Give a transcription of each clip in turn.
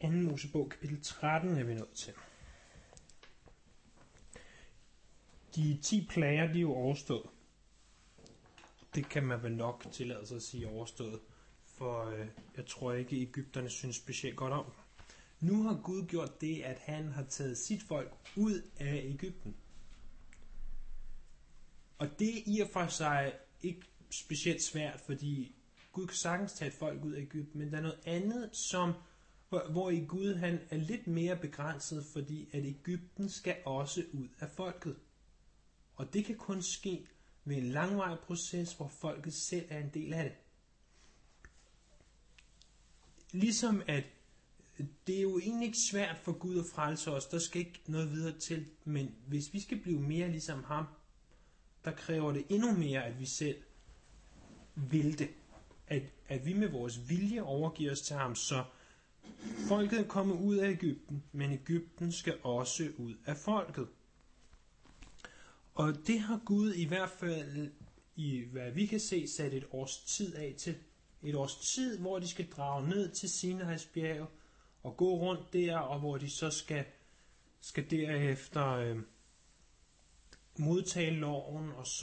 2. Mosebog, kapitel 13 er vi nået til. De 10 plager, de er jo overstået. Det kan man vel nok tillade sig at sige overstået, for jeg tror ikke, Egypterne synes specielt godt om. Nu har Gud gjort det, at han har taget sit folk ud af Egypten. Og det er i og for sig ikke specielt svært, fordi Gud kan sagtens tage et folk ud af Egypten, men der er noget andet, hvor i Gud han er lidt mere begrænset, fordi at Egypten skal også ud af folket. Og det kan kun ske ved en langvarig proces, hvor folket selv er en del af det. Ligesom at det er jo egentlig ikke svært for Gud at frelse os, der skal ikke noget videre til, men hvis vi skal blive mere ligesom ham, der kræver det endnu mere, at vi selv vil det. At vi med vores vilje overgiver os til ham, så folket kommer ud af Egypten, men Egypten skal også ud af folket. Og det har Gud i hvert fald, i hvad vi kan se, sat et års tid af til. Et års tid, hvor de skal drage ned til Sinais bjerg og gå rundt der, og hvor de så skal derefter modtage loven, og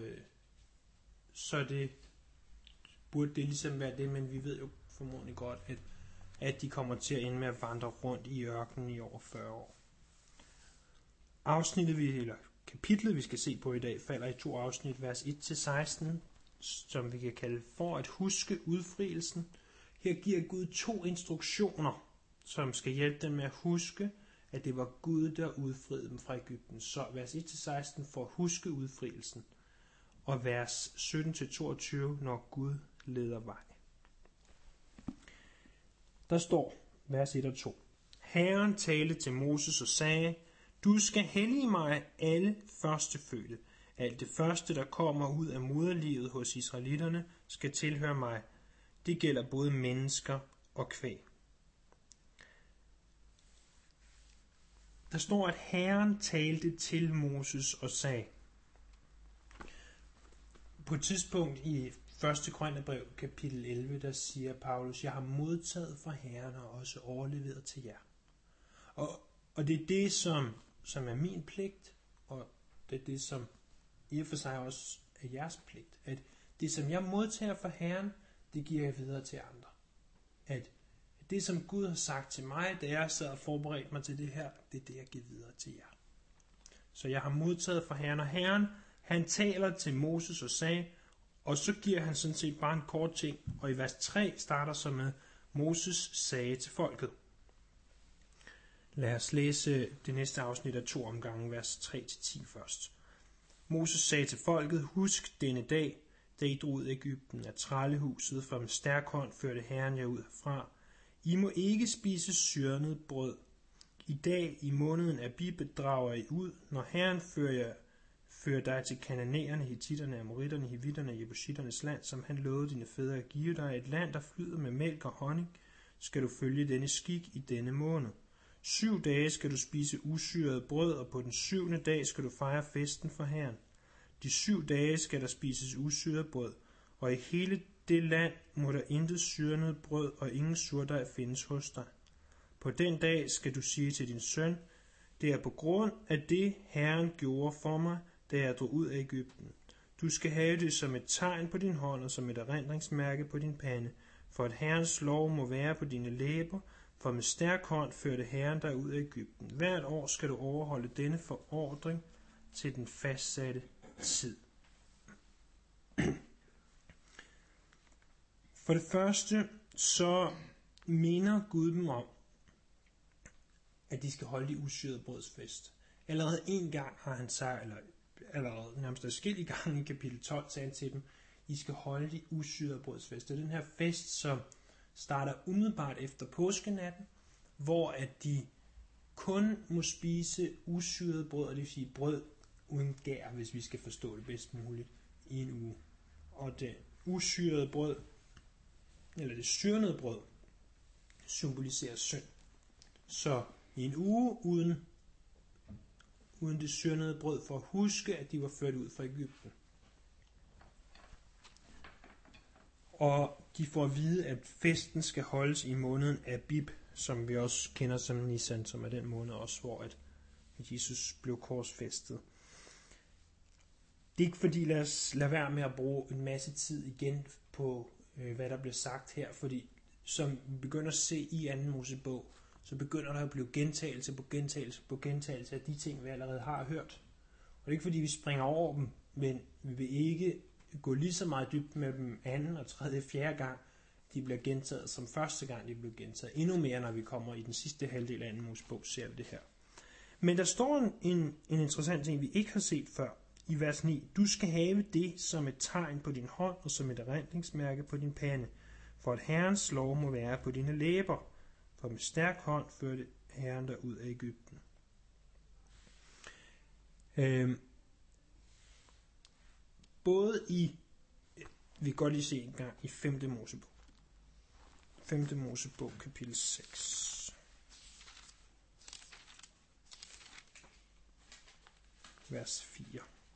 så det burde det ligesom være det, men vi ved jo formodentlig godt, at de kommer til at ende med at vandre rundt i ørkenen i over 40 år. Kapitlet, vi skal se på i dag, falder i 2 afsnit, vers 1-16, som vi kan kalde for at huske udfrielsen. Her giver Gud 2 instruktioner, som skal hjælpe dem med at huske, at det var Gud, der udfriede dem fra Egypten. Så vers 1-16 for at huske udfrielsen, og vers 17-22, når Gud leder vej. Der står, vers 1 og 2. Herren talte til Moses og sagde, du skal hellige mig alle førstefødte. Alt det første, der kommer ud af moderlivet hos israelitterne, skal tilhøre mig. Det gælder både mennesker og kvæg. Der står, at Herren talte til Moses og sagde. På et tidspunkt i 1. Korintherbrev, kapitel 11, der siger Paulus, jeg har modtaget fra Herren og også overleveret til jer. Og det er det, som er min pligt, og det er det, som i og for sig også er jeres pligt. At det, som jeg modtager fra Herren, det giver jeg videre til andre. At det, som Gud har sagt til mig, da jeg sad og forberedte mig til det her, det er det, jeg giver videre til jer. Så jeg har modtaget fra Herren, og Herren, han taler til Moses og sagde, og så giver han sådan set bare en kort ting, og i vers 3 starter så med, Moses sagde til folket. Lad os læse det næste afsnit af 2 omgange, vers 3-10 først. Moses sagde til folket, husk denne dag, da I drog ud af Egypten af trællehuset, for med stærk hånd førte Herren jer ud herfra. I må ikke spise syrnet brød. I dag i måneden Abib drager I ud, når Herren fører dig til kananæerne, hittitterne, amoritterne, hivitterne, jebusitternes land, som han lovede dine fædre at give dig, et land, der flyder med mælk og honning, skal du følge denne skik i denne måned. 7 dage skal du spise usyret brød, og på den 7. dag skal du fejre festen for Herren. De 7 dage skal der spises usyret brød, og i hele det land må der intet syrnet brød og ingen surdej findes hos dig. På den dag skal du sige til din søn, det er på grund af det, Herren gjorde for mig, da jeg drog ud af Egypten. Du skal have det som et tegn på din hånd og som et erindringsmærke på din pande, for at Herrens lov må være på dine læber, for med stærk hånd førte Herren dig ud af Egypten. Hvert år skal du overholde denne forordring til den fastsatte tid. For det første, så minder Gud dem om, at de skal holde de usyrede brødsfest. Allerede en gang har han sagt, eller allerede nærmest adskillige gange i kapitel 12, sagde han til dem, I skal holde de usyrede brødsfest. Det er den her fest, som starter umiddelbart efter påskenatten, hvor at de kun må spise usyret brød, og det vil sige brød uden gær, hvis vi skal forstå det bedst muligt, i en uge. Og det usyrede brød, eller det syrnede brød, symboliserer synd. Så i en uge uden det syrnede brød, for at huske, at de var ført ud fra Egypten. Og de får at vide, at festen skal holdes i måneden Abib, som vi også kender som Nisan, som er den måned også, hvor at Jesus blev korsfæstet. Det er ikke fordi, lad os lade være med at bruge en masse tid igen på, hvad der bliver sagt her, fordi som vi begynder at se i 2. Mosebog, så begynder der at blive gentagelse på gentagelse på gentagelse af de ting, vi allerede har hørt. Og det er ikke fordi, vi springer over dem, men vi vil ikke gå lige så meget dybt med dem anden og tredje og fjerde gang, de bliver gentaget, som første gang de blev gentaget. Endnu mere, når vi kommer i den sidste halvdel af 2. Mosebog, ser vi det her. Men der står en interessant ting, vi ikke har set før. I vers 9, du skal have det som et tegn på din hånd og som et erindringsmærke på din pande, for at Herrens lov må være på dine læber, for med stærk hånd førte Herren dig ud af Egypten. Både i, vi kan godt lige se en gang i 5. Mosebog. 5. Mosebog, kapitel 6. Vers 4.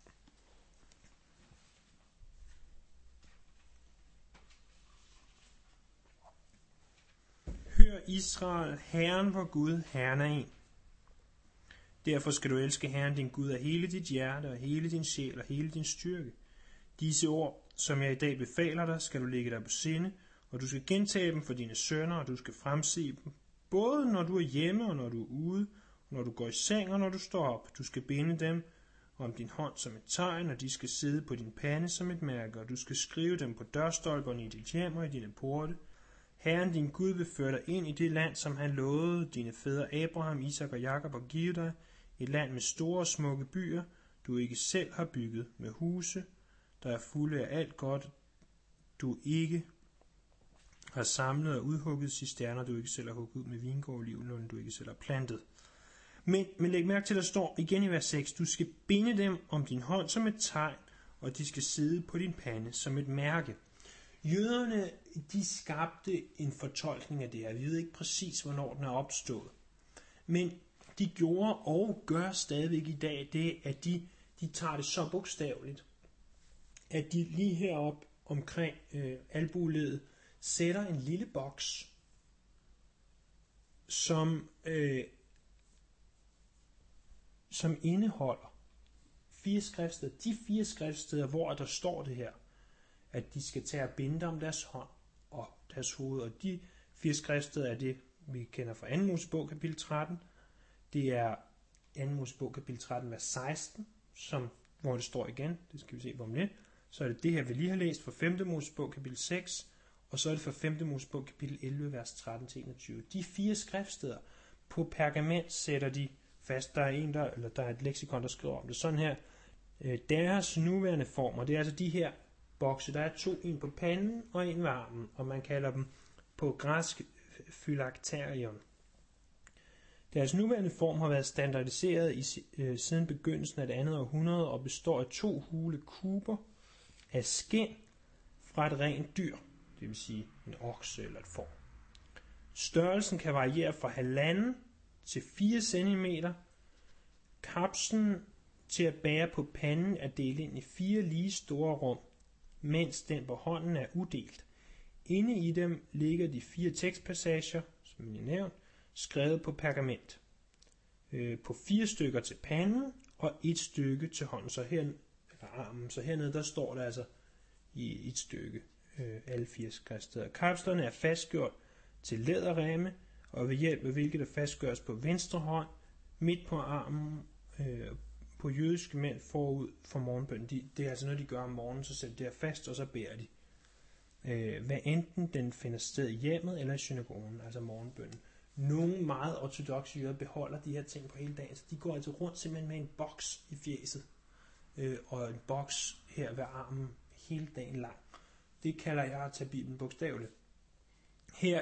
Hør Israel, Herren vor Gud, Herren er en. Derfor skal du elske Herren din Gud af hele dit hjerte og hele din sjæl og hele din styrke. Disse ord, som jeg i dag befaler dig, skal du lægge dig på sinde, og du skal gentage dem for dine sønner, og du skal fremse dem, både når du er hjemme og når du er ude, og når du går i seng og når du står op. Du skal binde dem om din hånd som et tegn, og de skal sidde på din pande som et mærke, og du skal skrive dem på dørstolperne i dit hjem og i dine porte. Herren din Gud vil føre dig ind i det land, som han lovede dine fædre Abraham, Isak og Jakob at give dig, et land med store og smukke byer, du ikke selv har bygget, med huse, der er fulde af alt godt, du ikke har samlet og udhugget, cisterner, du ikke selv har hugget ud, med vingård, livlund, du ikke selv har plantet. Men læg mærke til, at der står igen i vers 6, du skal binde dem om din hånd som et tegn, og de skal sidde på din pande som et mærke. Jøderne, de skabte en fortolkning af det her. Vi ved ikke præcis, hvornår den er opstået. Men de gjorde og gør stadigvæk i dag det, at de tager det så bogstaveligt, at de lige heroppe omkring albueledet sætter en lille boks, som indeholder 4 skriftsteder. De 4 skriftsteder, hvor der står det her, at de skal tage og binde om deres hånd og deres hoved. Og de 4 skriftsteder er det, vi kender fra 2. Mosebog, kapitel 13. Det er 2. Mosebog, kapitel 13, vers 16, hvor det står igen. Det skal vi se på om lidt. Så er det det her, vi lige har læst fra 5. Mosebog, kapitel 6. Og så er det fra 5. Mosebog, kapitel 11, vers 13-21. De 4 skriftsteder på pergament sætter de fast. Der er et leksikon, der skriver om det sådan her. Deres nuværende former, det er altså de her bokse. Der er 2, en på panden og en ved armen, og man kalder dem på græsk phylakterion. Deres nuværende form har været standardiseret siden begyndelsen af det 2. århundrede og består af 2 hule kuber af skind fra et rent dyr, det vil sige en okse eller et får. Størrelsen kan variere fra 1,5 til 4 cm. Kapslen til at bære på panden er delt ind i 4 lige store rum, mens den på hånden er udelt. Inde i dem ligger de 4 tekstpassager, som jeg nævnte, skrevet på pergament. På 4 stykker til panden og 1 stykke til hånden, eller armen. Så hernede der står der altså i et stykke alle 4 skriftsteder. Kapslerne er fastgjort til læderremme, og ved hjælp af hvilket der fastgøres på venstre hånd, midt på armen, på jødiske mænd forud for morgenbøn. Det er altså noget, de gør om morgenen, så sætter det her fast, og så beder de. Hvad enten den finder sted i hjemmet eller i synagogen, altså morgenbønnen. Nogle meget ortodokse jøder beholder de her ting på hele dagen, så de går altså rundt simpelthen med en boks i fjeset, og en boks her ved armen hele dagen lang. Det kalder jeg at tage Bibelen bogstaveligt. Her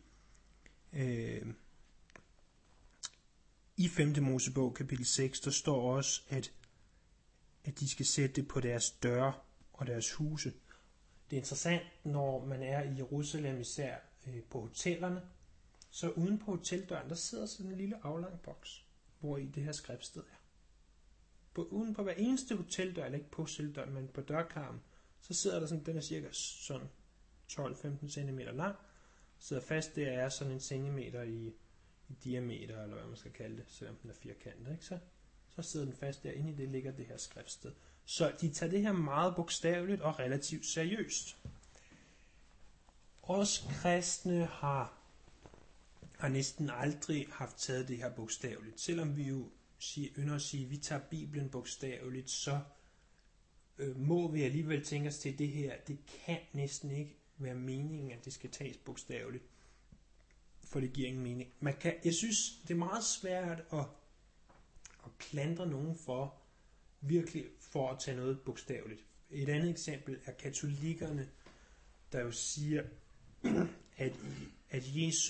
i 5. Mosebog, kapitel 6, der står også, at de skal sætte det på deres døre og deres huse. Det er interessant, når man er i Jerusalem, især på hotellerne, så uden på hoteldøren, der sidder sådan en lille aflang boks, hvor i det her skriftsted er. Uden på hver eneste hoteldør, eller ikke på hoteldøren, men på dørkarmen, så sidder der sådan, den er cirka sådan 12-15 cm lang, sidder fast, det er sådan en centimeter i diameter, eller hvad man skal kalde det, selvom den er firkantet, ikke? Så sidder den fast derinde i det ligger det her skriftsted. Så de tager det her meget bogstaveligt og relativt seriøst. Os kristne har næsten aldrig haft taget det her bogstaveligt. Selvom vi jo ynder at sige, at vi tager Bibelen bogstaveligt, så må vi alligevel tænke os til det her. Det kan næsten ikke være meningen, at det skal tages bogstaveligt, for det giver ingen mening. Jeg synes, det er meget svært at klandre nogen for virkelig for at tage noget bogstaveligt. Et andet eksempel er katolikkerne, der jo siger, at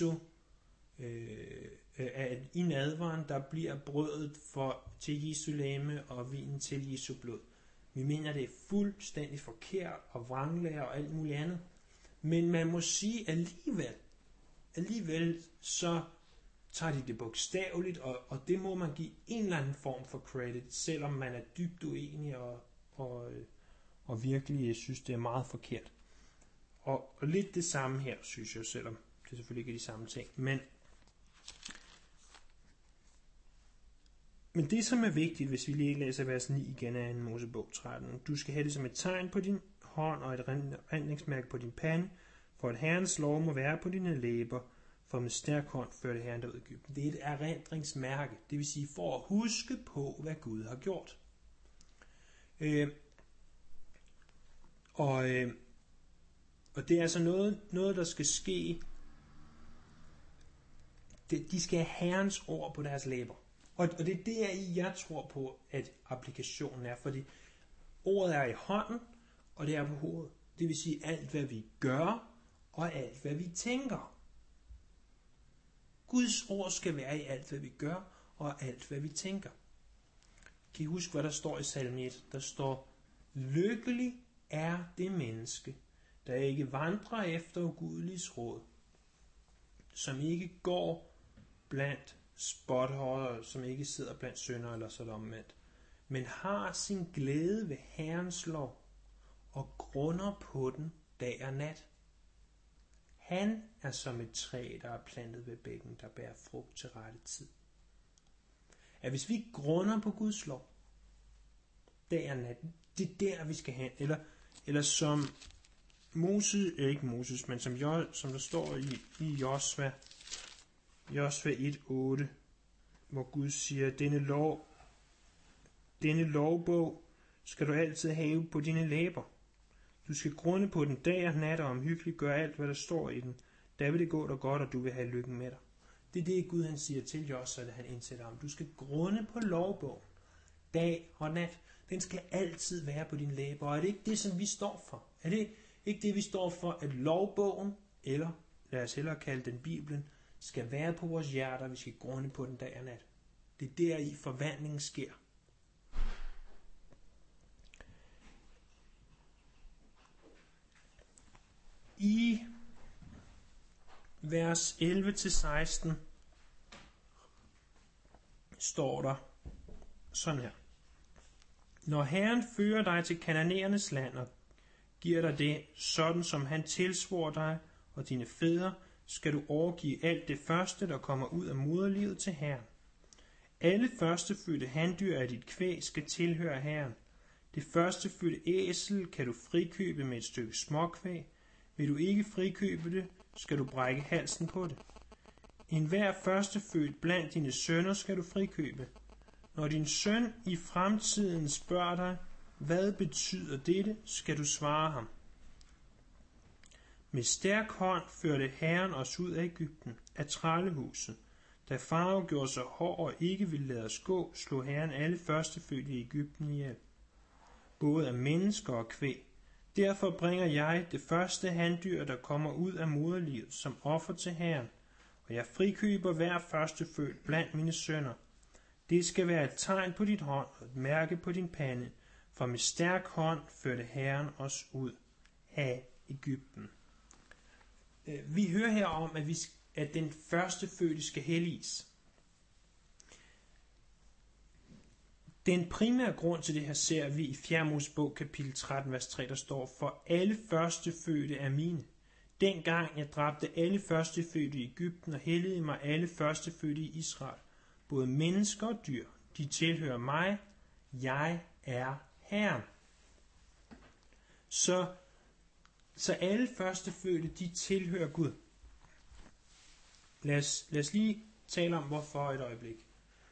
i nadveren, der bliver brødet til Jesu legeme og vinen til Jesu blod. Vi mener, det er fuldstændig forkert og vranglære og alt muligt andet. Men man må sige alligevel så tager de det bogstaveligt, og det må man give en eller anden form for credit, selvom man er dybt uenig og virkelig synes, det er meget forkert. Og lidt det samme her, synes jeg, selvom det selvfølgelig ikke er de samme ting. Men det, som er vigtigt, hvis vi lige læser vers 9 igen af 2. Mosebog 13, du skal have det som et tegn på din hånd og et rendningsmærke på din pande, for at Herrens lov må være på dine læber, for med stærk hånd førte Herren dig ud af Egypten. Det er et erindringsmærke, det vil sige for at huske på, hvad Gud har gjort. Og det er altså noget der skal ske. De skal have Herrens ord på deres læber. Og det er der, jeg tror på, at applikationen er, fordi ordet er i hånden, og det er på hovedet. Det vil sige alt, hvad vi gør, og alt, hvad vi tænker. Guds ord skal være i alt, hvad vi gør, og alt, hvad vi tænker. Kan I huske, hvad der står i salme 1? Der står, lykkelig er det menneske, der ikke vandrer efter ugudeliges råd, som ikke går blandt spothøjere, som ikke sidder blandt syndere eller sådan omvendt, men har sin glæde ved Herrens lov og grunder på den dag og nat. Han er som et træ, der er plantet ved bækken, der bærer frugt til rette tid. At hvis vi grunder på Guds lov dag og nat, det er der, vi skal hen. Eller som som der står i Josva 1:8, hvor Gud siger, denne lovbog skal du altid have på dine læber. Du skal grunde på den dag og nat og omhyggeligt gøre alt, hvad der står i den. Der vil det gå dig godt, og du vil have lykken med dig. Det er det, Gud han siger til Josva, da han indsætter ham. Du skal grunde på lovbogen dag og nat. Den skal altid være på dine læber. Og er det ikke det, som vi står for? Er det ikke det, vi står for, at lovbogen, eller lad os hellere kalde den Bibelen, skal være på vores hjerter, vi skal grunde på den dag og nat. Det er der i forvandlingen sker. I vers 11-16 står der sådan her. Når Herren fører dig til kananæernes land og giver dig det, sådan som han tilsvor dig og dine fædre, skal du overgive alt det første, der kommer ud af moderlivet til Herren. Alle førstefødte handyr af dit kvæg skal tilhøre Herren. Det førstefødte æsel kan du frikøbe med et stykke småkvæg. Vil du ikke frikøbe det, skal du brække halsen på det. En hver førstefødt blandt dine sønner skal du frikøbe. Når din søn i fremtiden spørger dig, hvad betyder dette, skal du svare ham. Med stærk hånd førte Herren os ud af Egypten, af trællehuset. Da farao gjorde sig hård og ikke ville lade os gå, slog Herren alle førstefødte i Egypten ihjel, både af mennesker og kvæg. Derfor bringer jeg det første handdyr, der kommer ud af moderlivet, som offer til Herren, og jeg frikøber hver førstefødt blandt mine sønner. Det skal være et tegn på dit hånd og et mærke på din pande, for med stærk hånd førte Herren os ud af Egypten. Vi hører her om, at den førstefødte skal helliges. Den primære grund til det her ser vi i 4. Mosebog kapitel 13, vers 3, der står, for alle førstefødte er mine. dengang jeg dræbte alle førstefødte i Egypten og helligede mig alle førstefødte i Israel, både mennesker og dyr, de tilhører mig, jeg er Herren. Så alle førstefødte, de tilhører Gud. Lad os lige tale om, hvorfor et øjeblik.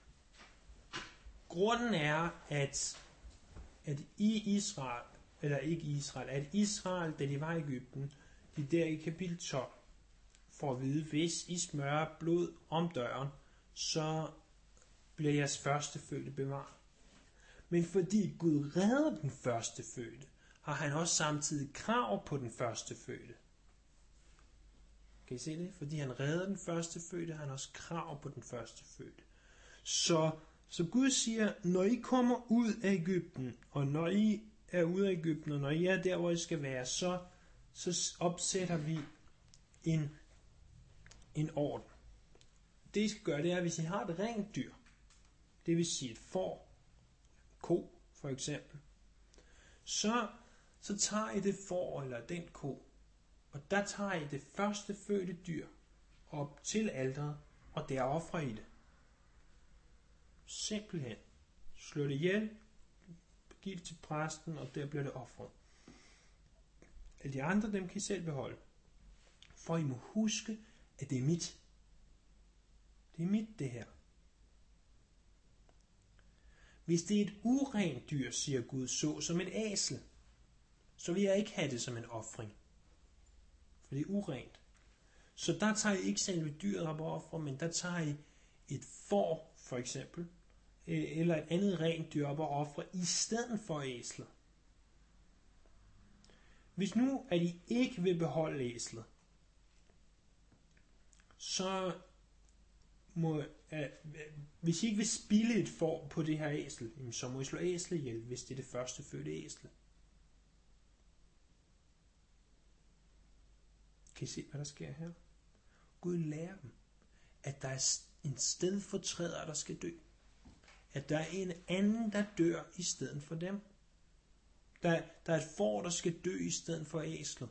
Grunden er, at i Israel, eller ikke Israel, at Israel, da de var i Egypten, de der i kapitel 12, får at vide, hvis I smører blod om døren, så bliver jeres førstefødte bevaret. Men fordi Gud redder den førstefødte, har han også samtidig krav på den førstefødte. Kan I se det? Fordi han redder den førstefødte, har han også krav på den førstefødte. Så Gud siger, når I kommer ud af Egypten, og når I er ude af Egypten, og når I er der, hvor I skal være, så opsætter vi en orden. Det I skal gøre, det er, hvis I har et rent dyr, det vil sige et får, ko for eksempel, så tager I det får eller den ko, og der tager I det første fødte dyr op til alteret, og der offrer I det. Simpelthen. Slå det ihjel, giv det til præsten, og der bliver det offret. Alle de andre, dem kan I selv beholde. For I må huske, at det er mit. Det er mit, det her. Hvis det er et urent dyr, siger Gud, så som et æsel, så vil jeg ikke have det som en ofring. For det er urent. Så der tager I ikke selve dyret op og ofre, men der tager I et får, for eksempel, eller et andet rent dyr op og ofre, i stedet for æslet. Hvis nu, at I ikke vil beholde æslet, så hvis I ikke vil spilde et får på det her æsel, så må I slå æslet ihjel, hvis det er det første fødte æsel. Kan I se, hvad der sker her? Gud lærer dem, at der er en stedfortræder, der skal dø. At der er en anden, der dør i stedet for dem. Der er et får, der skal dø i stedet for æslet.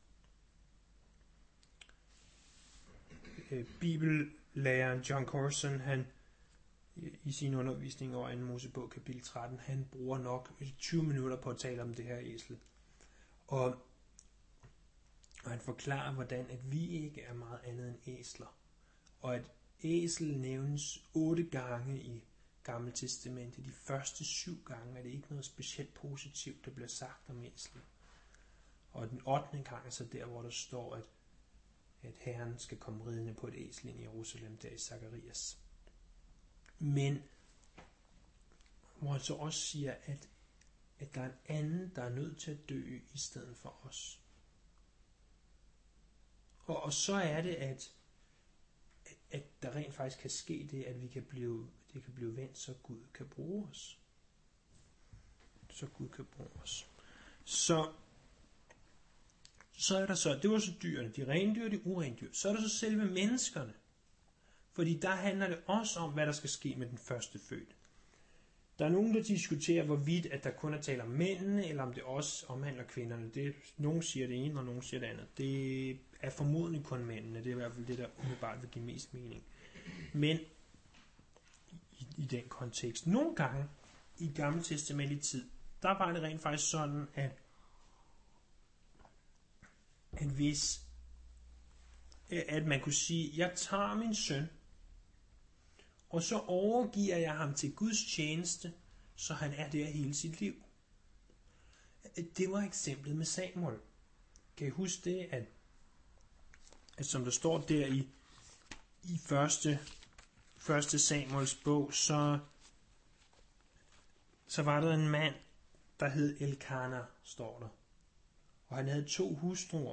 Bibellæreren John Corson, han i sin undervisning over 2. Mosebog kapitel 13, han bruger nok 20 minutter på at tale om det her æsel. Og han forklarer, hvordan at vi ikke er meget andet end æsler. Og at æsel nævnes 8 gange i Gamle Testamentet. De første 7 gange er det ikke noget specielt positivt, der bliver sagt om æslet. Og den 8. gang er så der, hvor der står, at Herren skal komme ridende på et æsel ind i Jerusalem, der i Zakarias. Men hvor han så også siger, at der er en anden, der er nødt til at dø i stedet for os. Og så er det, at der rent faktisk kan ske det, at det kan blive vendt, så Gud kan bruge os. Så er der det var så dyrene, de rene dyr og de urene dyr. Så er der så selve menneskerne. Fordi der handler det også om, hvad der skal ske med den første fødte. Der er nogen, der diskuterer, hvorvidt at der kun er tale om mændene, eller om det også omhandler kvinderne. Nogen siger det ene, og nogen siger det andet. Det er formodentlig kun mændene. Det er i hvert fald det, der umiddelbart vil give mest mening. Men i den kontekst. Nogle gange i Gamle Testamentet tid, der var det rent faktisk sådan, at hvis at man kunne sige, jeg tager min søn, og så overgiver jeg ham til Guds tjeneste, så han er der hele sit liv. Det var eksemplet med Samuel. Kan I huske det, at som der står der i første Samuels bog, så var der en mand, der hed Elkana, står der. Og han havde 2 hustruer.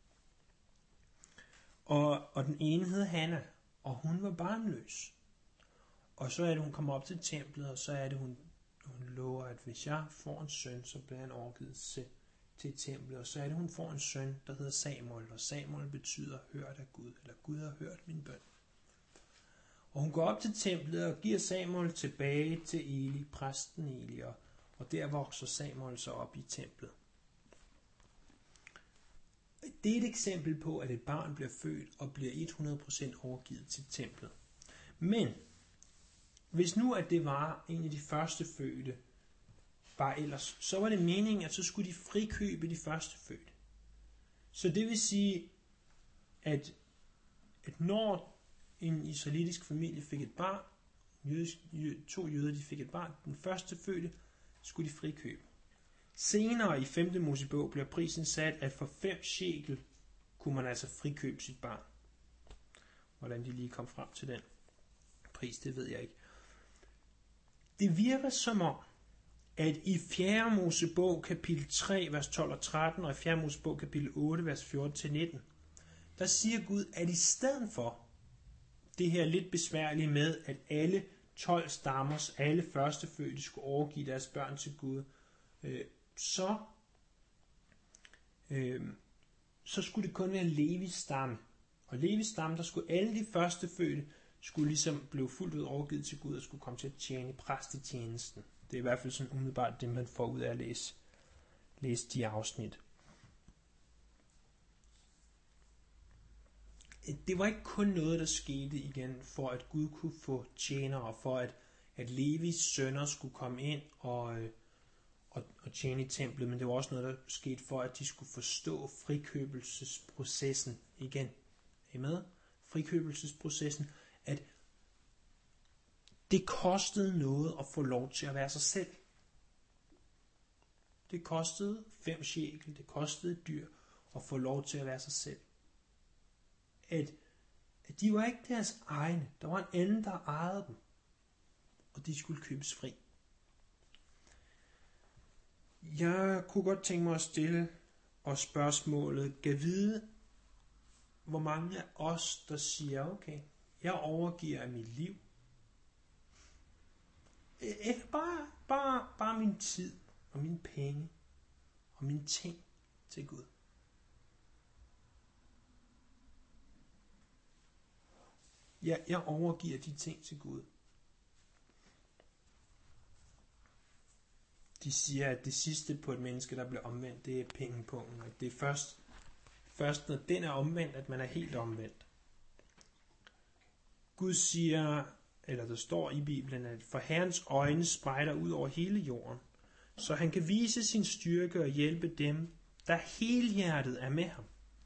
Og den ene hed Hanna, og hun var barnløs. Og så er det, hun kommer op til templet, og så er det, hun lover, at hvis jeg får en søn, så bliver han overgivet til templet. Og så er det, hun får en søn, der hedder Samuel, og Samuel betyder hørt af Gud, eller Gud har hørt min bøn. Og hun går op til templet og giver Samuel tilbage til Eli, præsten Eli, og der vokser Samuel så op i templet. det er et eksempel på, at et barn bliver født og bliver 100% overgivet til templet. Men hvis nu, at det var en af de første fødte, bare ellers, så var det meningen, at så skulle de frikøbe de første fødte. Så det vil sige, at når en israelitisk familie fik et barn, to jøder de fik et barn, den første fødte skulle de frikøbe. Senere i 5. Mosebog bliver prisen sat, at for 5 shekel kunne man altså frikøbe sit barn. Hvordan de lige kom frem til den pris, det ved jeg ikke. Det virker som om, at i 4. Mosebog kapitel 3, vers 12 og 13, og i 4. Mosebog kapitel 8, vers 14-19, der siger Gud, at i stedet for det her lidt besværlige med, at alle 12 stammers, alle førstefødte skulle overgive deres børn til Gud, så skulle det kun være Levis stamme. Og Levis stamme, der skulle alle de førstefødte, skulle ligesom blive fuldt ud overgivet til Gud og skulle komme til at tjene i præstetjenesten. Det er i hvert fald sådan umiddelbart det, man får ud af at læse de afsnit. Det var ikke kun noget, der skete igen, for at Gud kunne få tjenere, for at Levis sønner skulle komme ind og tjene i templet, men det var også noget, der skete for, at de skulle forstå frikøbelsesprocessen igen. Er I med? Frikøbelsesprocessen, at det kostede noget at få lov til at være sig selv. Det kostede 5 shekel, det kostede et dyr at få lov til at være sig selv. At de var ikke deres egne. Der var en anden, der ejede dem. Og de skulle købes fri. Jeg kunne godt tænke mig at stille og spørgsmålet, kan vide, hvor mange af os, der siger, okay, jeg overgiver mit liv. Ikke bare min tid og mine penge og mine ting til Gud. Jeg overgiver de ting til Gud. De siger, at det sidste på et menneske, der bliver omvendt, det er pengepungen. Det er først når den er omvendt, at man er helt omvendt. Gud siger, eller der står i Bibelen, at for Herrens øjne spejder ud over hele jorden, så han kan vise sin styrke og hjælpe dem, der helhjertet er med ham.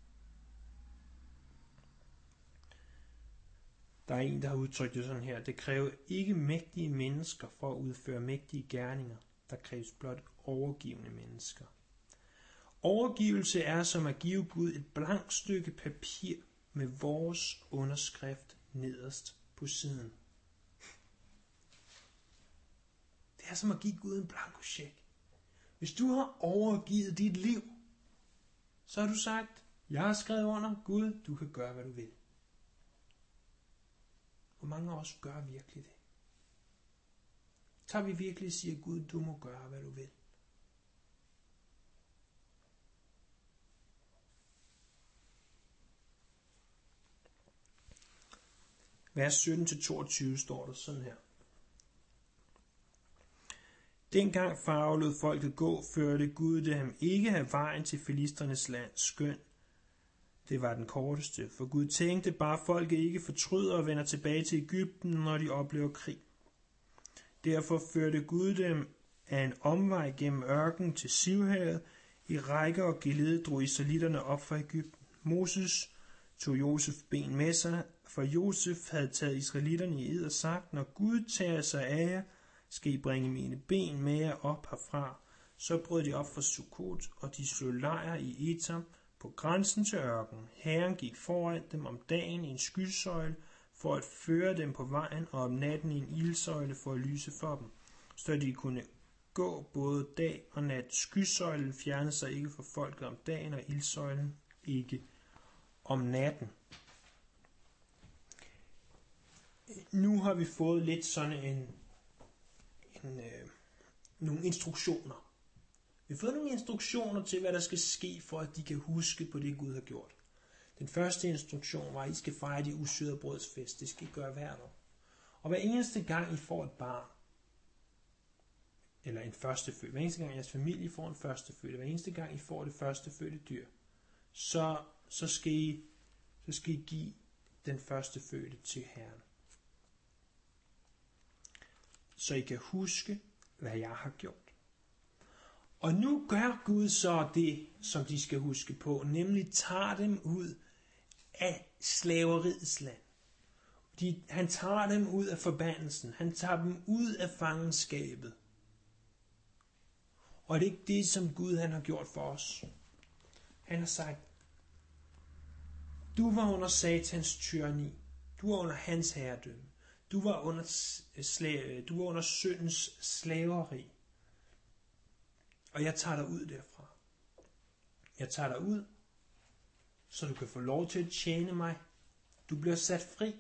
Der er en, der har udtrykt det sådan her. Det kræver ikke mægtige mennesker for at udføre mægtige gerninger. Der kræves blot overgivende mennesker. Overgivelse er som at give Gud et blankt stykke papir med vores underskrift nederst på siden. Det er som at give Gud en blankocheck. Hvis du har overgivet dit liv, så har du sagt, jeg har skrevet under, Gud, du kan gøre, hvad du vil. Hvor mange af os gør virkelig det? Tager vi virkelig og siger, Gud, du må gøre, hvad du vil. Vers 17-22 står der sådan her. Dengang farao lod folket gå, førte Gud dem ikke af vejen til filisternes land, skøn det var den korteste, for Gud tænkte bare, folket ikke fortryder og vender tilbage til Egypten, når de oplever krig. Derfor førte Gud dem af en omvej gennem ørkenen til Sivhavet. I række og gelede drog israelitterne op fra Egypten. Moses tog Josef ben med sig, for Josef havde taget israelitterne i ed og sagt, når Gud tager sig af jer, skal I bringe mine ben med jer op herfra. Så brød de op fra Sukkot, og de slog lejr i Etam på grænsen til ørkenen. Herren gik foran dem om dagen i en skysøjle for at føre dem på vejen, og om natten i en ildsøjle for at lyse for dem, så de kunne gå både dag og nat. Skysøjlen fjernede sig ikke fra folket om dagen, og ildsøjlen ikke om natten. Nu har vi fået lidt sådan nogle instruktioner. Vi har fået nogle instruktioner til, hvad der skal ske, for at de kan huske på det, Gud har gjort. Den første instruktion var, at I skal fejre de usyrede brøds fest. Det skal I gøre hvert år. Og hver eneste gang I får et barn, eller en førstefødt, hver eneste gang jeres familie får en førstefødt, hver eneste gang I får det førstefødte dyr, så skal I give den første fødte til Herren. Så I kan huske, hvad jeg har gjort. Og nu gør Gud så det, som de skal huske på, nemlig tager dem ud af slaveriets land. Han tager dem ud af forbandelsen. Han tager dem ud af fangenskabet. Og det er ikke det, som Gud han har gjort for os. Han har sagt, du var under Satans tyranni. Du var under hans herredømme. Du var under syndens slaveri. Og jeg tager dig ud derfra. Jeg tager dig ud, så du kan få lov til at tjene mig. Du bliver sat fri.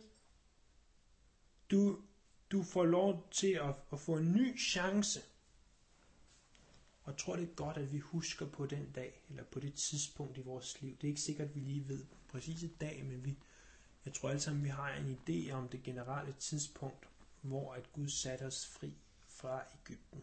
Du får lov til at få en ny chance. Og jeg tror, det er godt, at vi husker på den dag, eller på det tidspunkt i vores liv. Det er ikke sikkert, at vi lige ved præcis et dag, men jeg tror alle sammen, vi har en idé om det generelle tidspunkt, hvor at Gud satte os fri fra Egypten.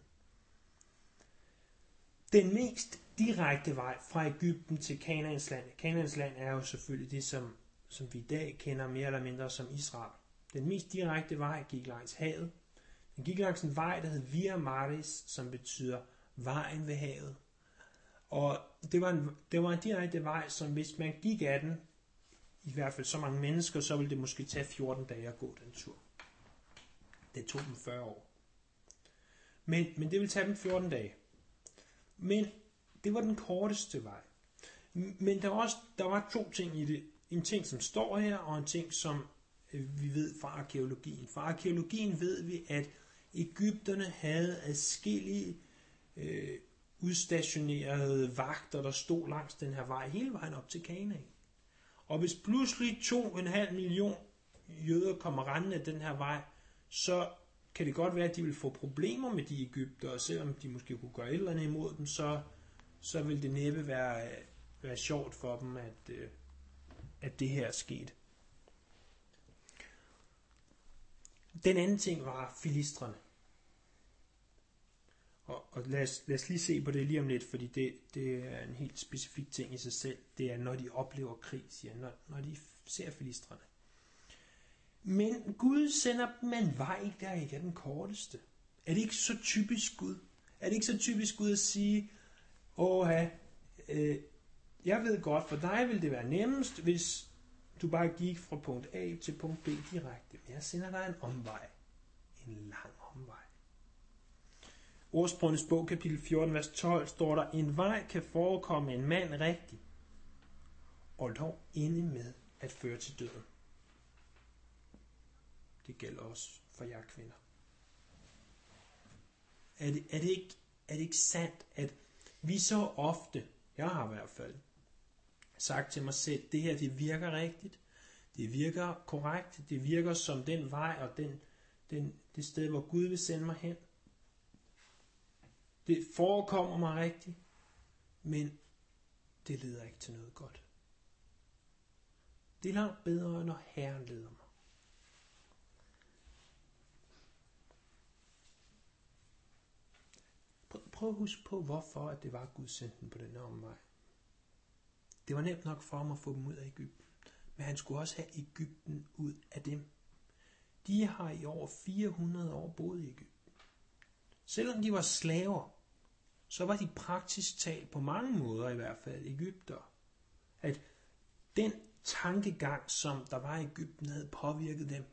Den mest direkte vej fra Egypten til Kanaans land. Kanaans land er jo selvfølgelig det, som vi i dag kender mere eller mindre som Israel. Den mest direkte vej gik langs havet. Den gik langs en vej, der hed Via Maris, som betyder vejen ved havet. Og det var en direkte vej, som hvis man gik af den, i hvert fald så mange mennesker, så ville det måske tage 14 dage at gå den tur. Det tog dem 40 år. Men det ville tage dem 14 dage. Men det var den korteste vej. Men der var to ting i det. En ting, som står her, og en ting, som vi ved fra arkæologien. Fra arkæologien ved vi, at egypterne havde adskillige udstationerede vagter, der stod langs den her vej, hele vejen op til Kanaan. Og hvis pludselig 2,5 million jøder kommer rendende af den her vej, så kan det godt være, at de vil få problemer med de egyptere, selvom de måske kunne gøre et eller andet imod dem, så vil det næppe være sjovt for dem, at det her er sket. Den anden ting var filistrene. Og lad os lige se på det lige om lidt, fordi det er en helt specifik ting i sig selv. Det er, når de oplever krig, siger når de ser filistrene. Men Gud sender dem en vej, der ikke er den korteste. Er det ikke så typisk Gud? Er det ikke så typisk Gud at sige, jeg ved godt, for dig vil det være nemmest, hvis du bare gik fra punkt A til punkt B direkte. Men jeg sender dig en omvej. En lang omvej. Ordsprogenes bog, kapitel 14, vers 12, står der, en vej kan forekomme en mand rigtig, og dog ende med at føre til døden. Det gælder også for jer kvinder. Er det ikke sandt, at vi så ofte, jeg har i hvert fald sagt til mig selv, det her det virker rigtigt, det virker korrekt, det virker som den vej og det sted, hvor Gud vil sende mig hen. Det forekommer mig rigtigt, men det leder ikke til noget godt. Det er langt bedre, når Herren leder mig. Prøv at huske på, hvorfor at det var, at Gud sendte dem på den her omvej. Det var nemt nok for ham at få dem ud af Egypten, men han skulle også have Egypten ud af dem. De har i over 400 år boet i Egypten. Selvom de var slaver, så var de praktisk talt på mange måder i hvert fald egyptere. At den tankegang, som der var i Egypten, havde påvirket dem.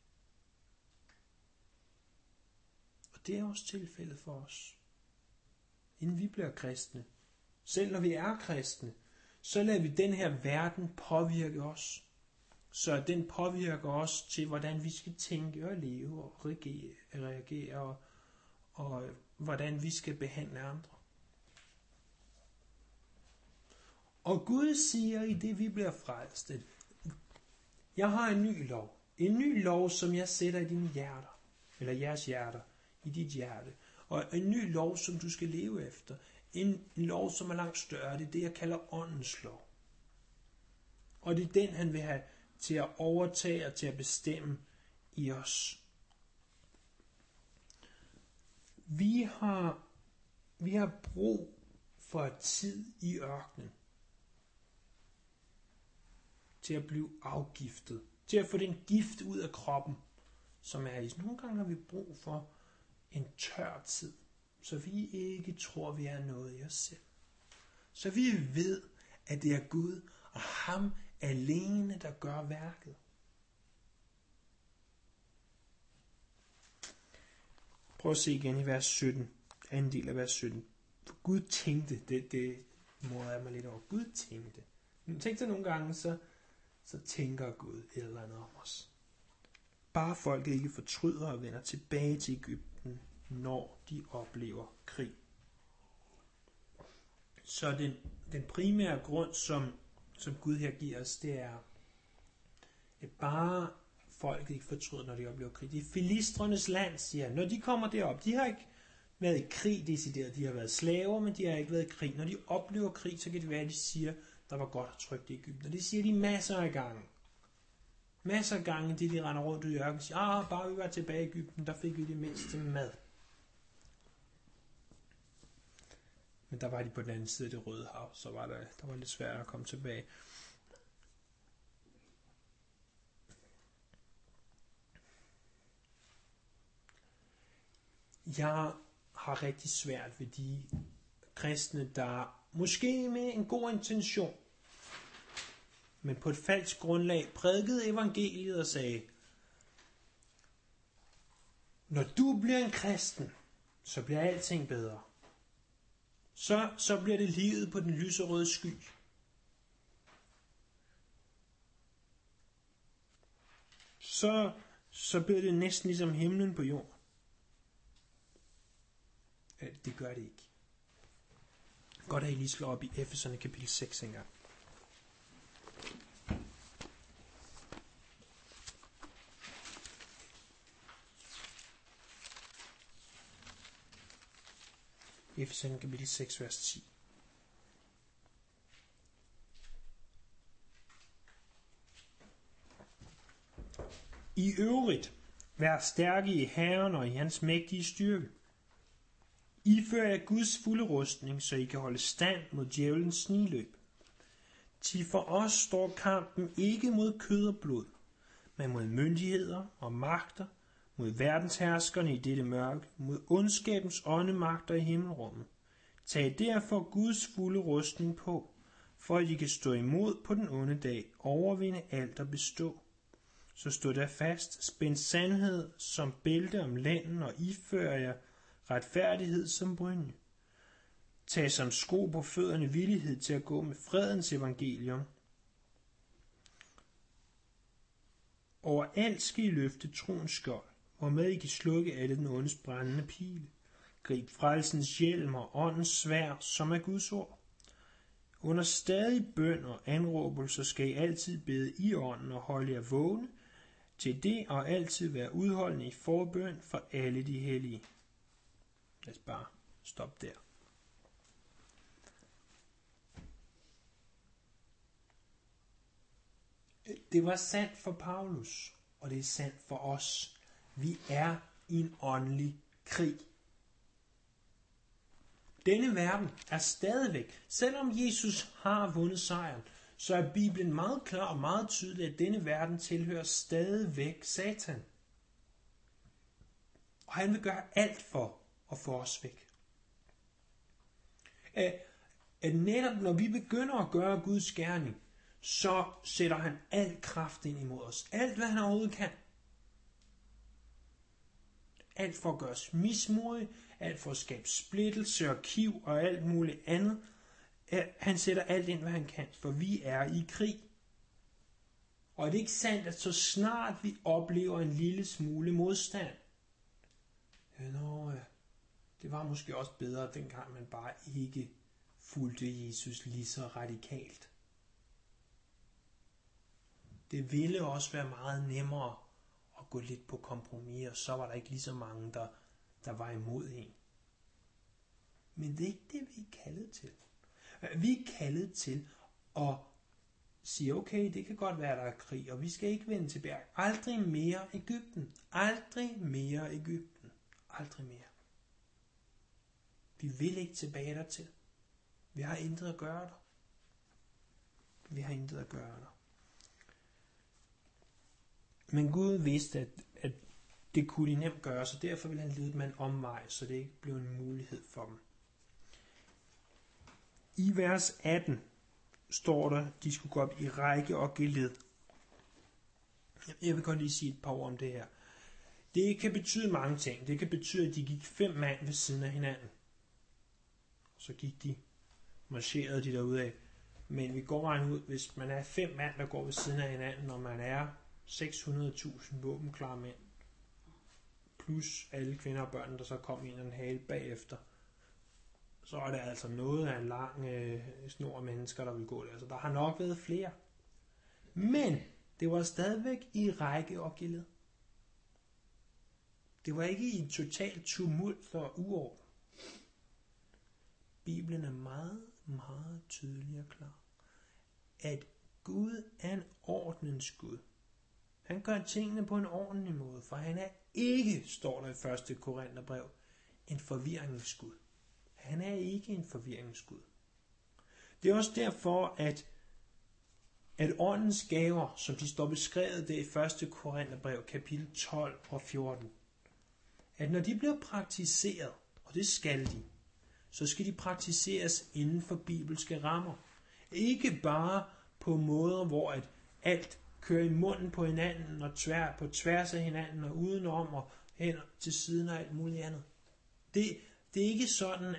Og det er også tilfældet for os. Inden vi bliver kristne, selv når vi er kristne, så lader vi den her verden påvirke os. Så den påvirker os til, hvordan vi skal tænke og leve og reagere og hvordan vi skal behandle andre. Og Gud siger i det, vi bliver frelst, at jeg har en ny lov. En ny lov, som jeg sætter i dine hjerter, eller jeres hjerter, i dit hjerte. Og en ny lov, som du skal leve efter. En lov, som er langt større. Det er det, jeg kalder åndens lov. Og det er den, han vil have til at overtage og til at bestemme i os. Vi har brug for tid i ørkenen. til at blive afgiftet, til at få den gift ud af kroppen, som er i. Nogle gange har vi brug for en tør tid, så vi ikke tror, vi er noget i os selv. Så vi ved, at det er Gud og ham alene, der gør værket. Prøv at se igen i vers 17, anden del af vers 17. For Gud tænkte, det morder jeg mig lidt over. Gud tænkte. Tænk dig nogle gange, så tænker Gud et eller andet om os. Bare folket ikke fortryder og vender tilbage til Egypten, når de oplever krig. Så den primære grund, som Gud her giver os, det er, at bare folket ikke fortryder, når de oplever krig. Det er filistrenes land, siger han. Når de kommer derop, de har ikke været i krig decideret, de har været slaver, men de har ikke været i krig. Når de oplever krig, så kan det være, at de siger, der var godt at trykke i Egypten. Og det siger de masser af gange. Masser af gange, det de render rundt ud i ørkenen og siger, bare vi var tilbage i Egypten, der fik vi det mindste mad. Men der var de på den anden side af det Røde Hav, så var der var lidt svært at komme tilbage. Jeg har rigtig svært ved de kristne, der måske med en god intention, men på et falsk grundlag prædikede evangeliet og sagde, når du bliver en kristen, så bliver alting bedre. Så bliver det livet på den lyserøde sky. Så bliver det næsten ligesom himlen på jorden. Det gør det ikke. Godt at I lige slår op i Efeserne kapitel 6 engang. Efeserne kapitel 6, vers 10. I øvrigt, vær stærke i Herren og i hans mægtige styrke. Ifør jer Guds fulde rustning, så I kan holde stand mod djævelens sniløb. Til for os står kampen ikke mod kød og blod, men mod myndigheder og magter, mod verdensherskerne i dette mørke, mod ondskabens åndemagter i himmelrummet. Tag derfor Guds fulde rustning på, for at I kan stå imod på den onde dag, overvinde alt og bestå. Så stå der fast, spænd sandhed som bælte om lænden og ifør jer retfærdighed som brynje. Tag som sko på fødderne villighed til at gå med fredens evangelium. Overalt skal I løfte troens skjold, hvormed I kan slukke alle den ondes brændende pile. Grib frelsens hjelm og åndens sværd, som er Guds ord. Under stadig bøn og anråbelser skal I altid bede i ånden og holde jer vågne til det og altid være udholdende i forbøn for alle de hellige. Lad os bare stoppe der. Det var sandt for Paulus, og det er sandt for os. Vi er i en åndelig krig. Denne verden er stadigvæk, selvom Jesus har vundet sejren, så er Bibelen meget klar og meget tydelig, at denne verden tilhører stadigvæk Satan. Og han vil gøre alt for at få os væk. At netop når vi begynder at gøre Guds gerning, så sætter han al kraft ind imod os. Alt hvad han overhovedet kan. Alt for at gøre os mismodige, alt for at skabe splittelse og kiv og alt muligt andet. Han sætter alt ind, hvad han kan, for vi er i krig. Og er det ikke sandt, at så snart vi oplever en lille smule modstand, det var måske også bedre, dengang man bare ikke fulgte Jesus lige så radikalt. Det ville også være meget nemmere at gå lidt på kompromis, og så var der ikke lige så mange, der var imod en. Men det er ikke det, vi er kaldet til. Vi er kaldet til at sige, okay, det kan godt være, der er krig, og vi skal ikke vende tilbage. Aldrig mere Egypten. Aldrig mere Egypten. Aldrig mere. Vi vil ikke tilbage dertil. Vi har intet at gøre der. Vi har intet at gøre der. Men Gud vidste, at det kunne de nemt gøre, så derfor ville han lede dem en omvej, så det ikke blev en mulighed for dem. I vers 18 står der, de skulle gå op i række og geled. Jeg vil godt lige sige et par ord om det her. Det kan betyde mange ting. Det kan betyde, at de gik 5 mand ved siden af hinanden. Så marcherede de derudad. Men vi går regnet ud, hvis man er 5 mand, der går ved siden af hinanden, og man er 600.000 våbenklare mænd, plus alle kvinder og børn, der så kom i en hale bagefter, så er det altså noget af en lang snor af mennesker, der vil gå der. Altså, der har nok været flere. Men det var stadigvæk i række og geled. Det var ikke i total tumult og uorden. Bibelen er meget, meget tydelig og klar, at Gud er en ordnens Gud. Han gør tingene på en ordentlig måde, for han er ikke, står der i 1. Korintherbrev, en forvirringsgud. Han er ikke en forvirringsgud. Det er også derfor, at åndens gaver, som de står beskrevet det i 1. Korintherbrev, kapitel 12 og 14, at når de bliver praktiseret, og det skal de, så skal de praktiseres inden for bibelske rammer. Ikke bare på måder, hvor at alt kører i munden på hinanden, og på tværs af hinanden, og udenom, og hen til siden og alt muligt andet. Det er ikke sådan,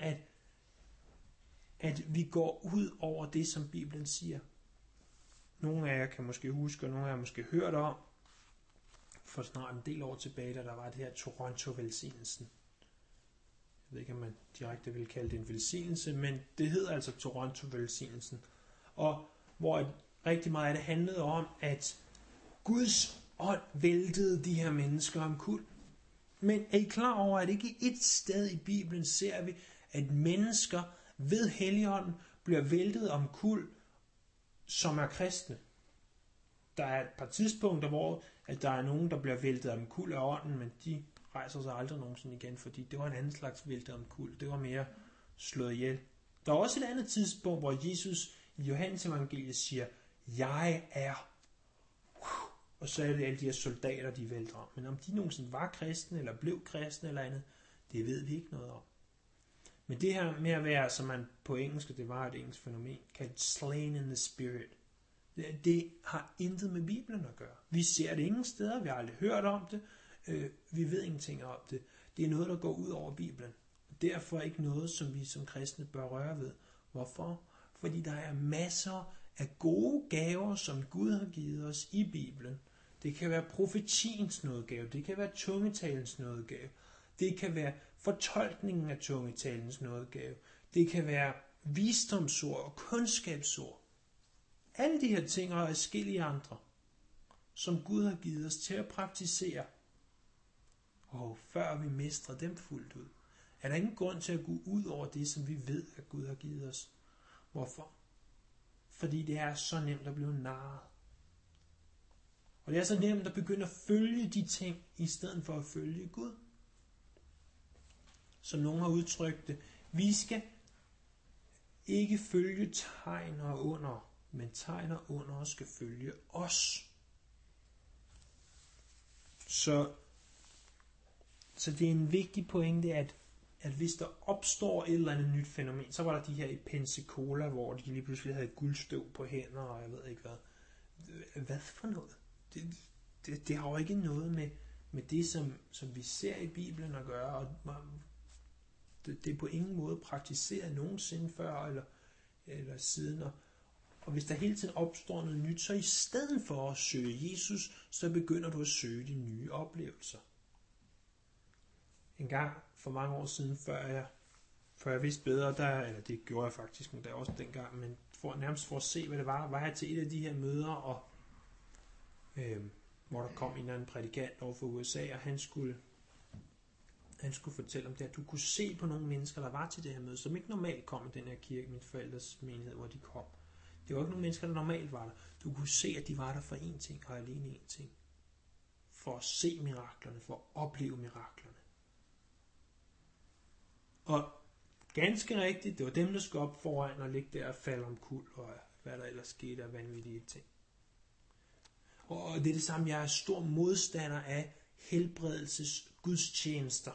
at vi går ud over det, som Bibelen siger. Nogle af jer kan måske huske, og nogle af jer har måske hørt om, for snart en del år tilbage, da der var det her Toronto-velsignelsen. Jeg ved ikke, om man direkte vil kalde det en velsignelse, men det hedder altså Toronto-velsignelsen. Og hvor rigtig meget af det handlede om, at Guds ånd væltede de her mennesker omkuld. Men er I klar over, at ikke et sted i Bibelen ser vi, at mennesker ved Helligånden bliver væltet omkuld, som er kristne? Der er et par tidspunkter, hvor at der er nogen, der bliver væltet omkuld af ånden, men de rejser sig aldrig nogensinde igen, fordi det var en anden slags væltet omkuld. Det var mere slået ihjel. Der er også et andet tidspunkt, hvor Jesus i Johannes evangeliet siger, jeg er. Og så er det alle de her soldater, de vælter om. Men om de nogensinde var kristne, eller blev kristne, eller andet, det ved vi ikke noget om. Men det her med at være, som man på engelsk, det var et engelsk fænomen, kaldt slain in the spirit, det har intet med Bibelen at gøre. Vi ser det ingen steder, vi har aldrig hørt om det, vi ved ingenting om det. Det er noget, der går ud over Bibelen. Derfor ikke noget, som vi som kristne bør røre ved. Hvorfor? Fordi der er masser af gode gaver, som Gud har givet os i Bibelen. Det kan være profetiens nådegave, det kan være tungetalens nådegave, det kan være fortolkningen af tungetalens nådegave, det kan være visdomsord og kundskabsord. Alle de her ting og adskillige andre, som Gud har givet os til at praktisere. Og før vi mestrer dem fuldt ud, er der ingen grund til at gå ud over det, som vi ved, at Gud har givet os. Hvorfor? Fordi det er så nemt at blive narret. Og det er så nemt at begynde at følge de ting, i stedet for at følge Gud. Som nogen har udtrykt det, vi skal ikke følge tegn og under, men tegn og under skal følge os. Så det er en vigtig pointe, at hvis der opstår et eller andet nyt fænomen, så var der de her i Pensacola, hvor de lige pludselig havde guldstøv på hænder, og jeg ved ikke hvad. Hvad for noget? Det har jo ikke noget med det, som vi ser i Bibelen at gøre, og det er på ingen måde praktiseret nogensinde før eller siden. Og hvis der hele tiden opstår noget nyt, så i stedet for at søge Jesus, så begynder du at søge de nye oplevelser. En gang for mange år siden, før jeg vidste bedre, eller det gjorde jeg faktisk, men der også dengang, men nærmest for at se, hvad det var jeg til et af de her møder, og hvor der kom en eller anden prædikant over fra USA, og han skulle fortælle om det, at du kunne se på nogle mennesker, der var til det her møde, som ikke normalt kom i den her kirke, min forældres menighed, hvor de kom. Det var ikke nogle mennesker, der normalt var der. Du kunne se, at de var der for én ting, og alene én ting. For at se miraklerne, for at opleve miraklerne. Og ganske rigtigt, det var dem, der skulle op foran og ligge der og falde omkuld, og hvad der ellers skete af vanvittige ting. Og det er det samme, jeg er stor modstander af helbredelses gudstjenester.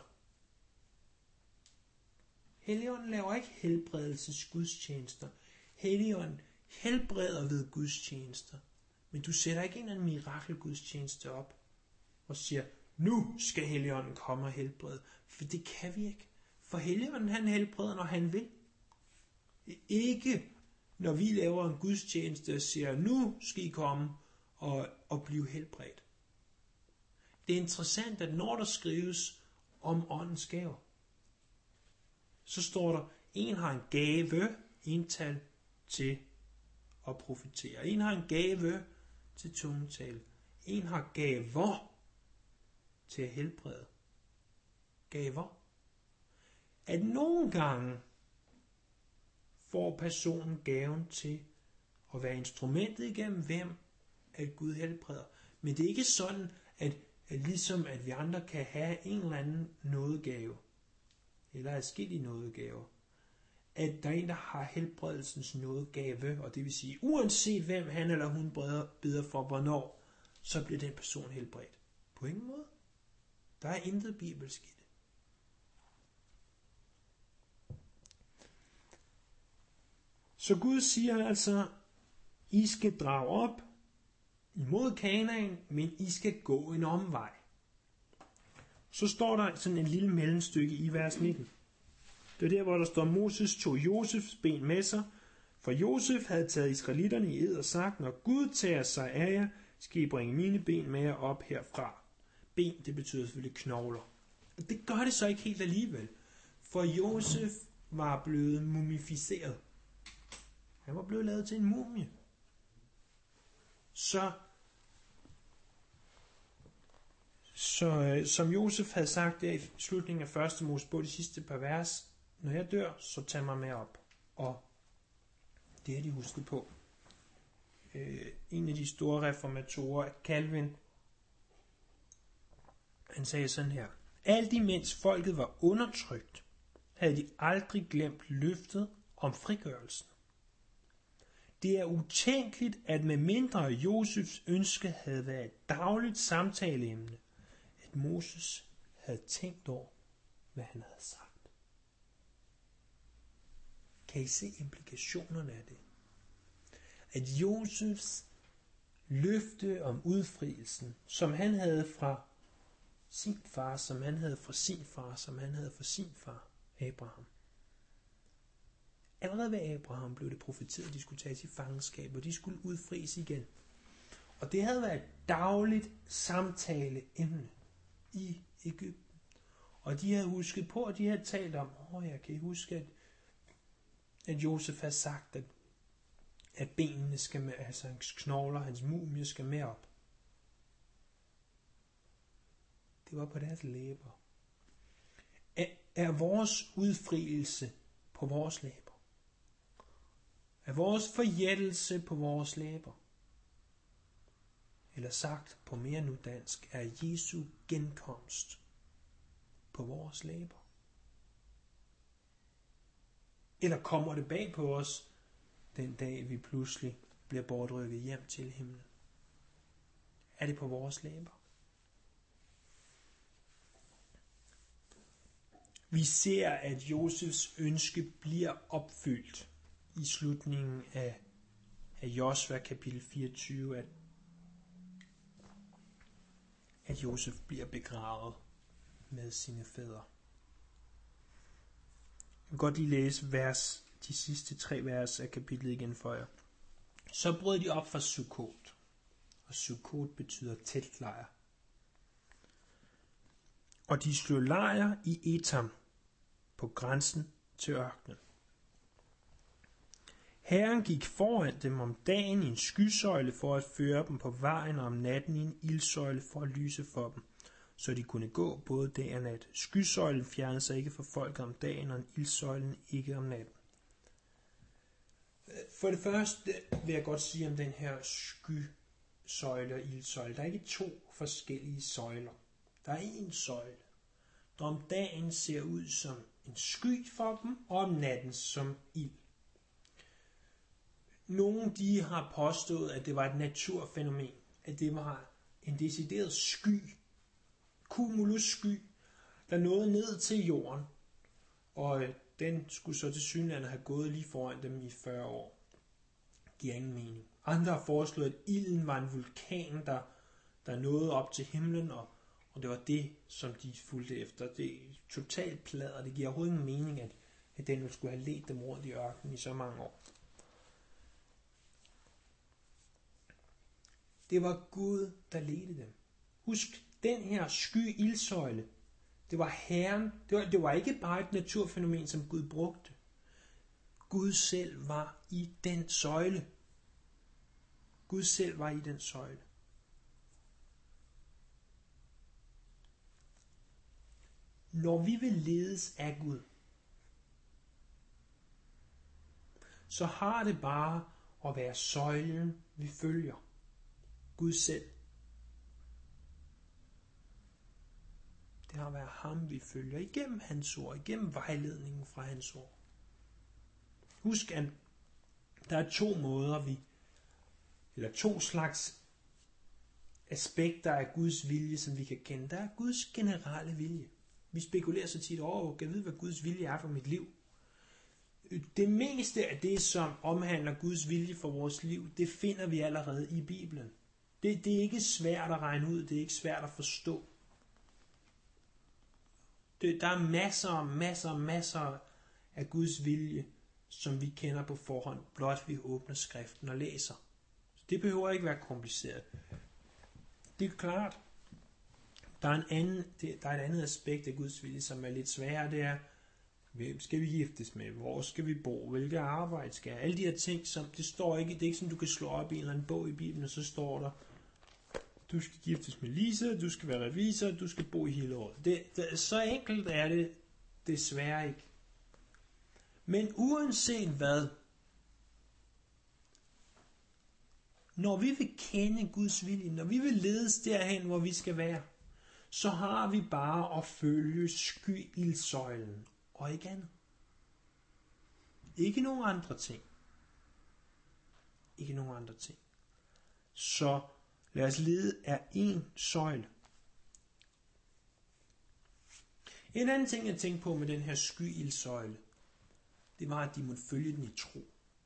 Helligånden laver ikke helbredelses gudstjenester. Helligånden helbreder ved gudstjenester. Men du sætter ikke en mirakelgudstjeneste op og siger, nu skal Helligånden komme og helbrede. For det kan vi ikke. For Helligånden han helbreder, når han vil. Ikke når vi laver en gudstjeneste og siger, nu skal I komme og blive helbredt. Det er interessant, at når der skrives om åndens gaver, så står der, en har en gave, ental til at profetere. En har en gave til tungetale. En har gaver til at helbrede. Gaver. At nogle gange får personen gaven til at være instrumentet igennem hvem, at Gud helbreder. Men det er ikke sådan, at ligesom at vi andre kan have en eller anden nådegave, eller adskillige nådegaver, at der er en, der har helbredelsens nådegave, og det vil sige, uanset hvem han eller hun beder for, hvornår, så bliver den person helbredt. På ingen måde. Der er intet bibelsk i det. Så Gud siger altså, I skal drage op imod Kanaan, men I skal gå en omvej. Så står der sådan en lille mellemstykke i vers 19. Det er der, hvor der står, Moses tog Josefs ben med sig, for Josef havde taget israelitterne i ed og sagt, når Gud tager sig af jer, skal I bringe mine ben med jer op herfra. Ben, det betyder selvfølgelig knogler. Det gør det så ikke helt alligevel, for Josef var blevet mumificeret. Han var blevet lavet til en mumie. Så som Josef havde sagt der i slutningen af 1. Mosebog, de sidste par vers, når jeg dør, så tag mig med op. Og det har de husket på. En af de store reformatorer, Calvin, han sagde sådan her: alt imens folket var undertrykt, havde de aldrig glemt løftet om frigørelsen. Det er utænkeligt, at med mindre Josefs ønske havde været et dagligt samtaleemne, at Moses havde tænkt over, hvad han havde sagt. Kan I se implikationerne af det? At Josefs løfte om udfrielsen, som han havde fra sin far, som han havde fra sin far, som han havde fra sin far, Abraham. Allerede ved Abraham blev det profeteret, at de skulle tages i fangenskab, og de skulle udfries igen. Og det havde været et dagligt samtaleemne i Egypten. Og de havde husket på, og de havde talt om, jeg kan huske, at Josef havde sagt, at benene skal med, altså hans knogler, hans mumie skal med op. Det var på deres læber. Er vores udfrielse på vores læber? Er vores forjættelse på vores læber? Eller sagt på mere nu dansk, er Jesu genkomst på vores læber? Eller kommer det bag på os den dag, vi pludselig bliver bortrykket hjem til himlen? Er det på vores læber? Vi ser, at Josefs ønske bliver opfyldt i slutningen af Josua kapitel 24, at Josef bliver begravet med sine fædre. Jeg vil godt lige læse de sidste 3 vers af kapitlet igen for jer. Så brød de op fra Sukkot, og Sukkot betyder teltlejr. Og de slog lejr i Etam, på grænsen til ørkenen. Herren gik foran dem om dagen i en skysøjle for at føre dem på vejen, og om natten i en ildsøjle for at lyse for dem, så de kunne gå både dag og nat. Skysøjlen fjernede sig ikke fra folket om dagen, og ildsøjlen ikke om natten. For det første vil jeg godt sige om den her skysøjle og ildsøjle. Der er ikke 2 forskellige søjler. Der er en søjle, der om dagen ser ud som en sky for dem, og om natten som ild. Nogle de har påstået, at det var et naturfænomen, at det var en decideret sky, cumulus sky, der nåede ned til jorden, og den skulle så til synlandet have gået lige foran dem i 40 år. Det giver ingen mening. Andre har foreslået, at ilden var en vulkan, der nåede op til himlen, og det var det, som de fulgte efter. Det er totalt plader. Det giver overhovedet ingen mening, at den skulle have ledt dem rundt i ørkenen i så mange år. Det var Gud, der ledte dem. Husk, den her sky ildsøjle, det var Herren. Det var ikke bare et naturfænomen, som Gud brugte. Gud selv var i den søjle. Gud selv var i den søjle. Når vi vil ledes af Gud, så har det bare at være søjlen, vi følger. Gud selv. Det har været ham, vi følger igennem hans ord, igennem vejledningen fra hans ord. Husk, at der er to slags aspekter af Guds vilje, som vi kan kende. Der er Guds generelle vilje. Vi spekulerer så tit over, kan vide, hvad Guds vilje er for mit liv. Det meste af det, som omhandler Guds vilje for vores liv, det finder vi allerede i Bibelen. Det er ikke svært at regne ud, det er ikke svært at forstå. Der er masser af Guds vilje, som vi kender på forhånd, blot vi åbner skriften og læser. Så det behøver ikke være kompliceret. Det er klart, der er et andet aspekt af Guds vilje, som er lidt sværere. Det er, hvem skal vi giftes med? Hvor skal vi bo? Hvilket arbejde skal jeg? Alle de her ting, som det står ikke. Det er ikke sådan, du kan slå op i en eller anden bog i Bibelen, og så står der, du skal giftes med Lisa, du skal være revisor, du skal bo i hele året. Så enkelt er det desværre ikke. Men uanset hvad, når vi vil kende Guds vilje, når vi vil ledes derhen, hvor vi skal være, så har vi bare at følge skyildsøjlen og ikke andet. Ikke nogen andre ting. Ikke nogen andre ting. Så lad os lede af én søjle. En anden ting, jeg tænkte på med den her skyildsøjle, det var, at de måtte følge den i tro.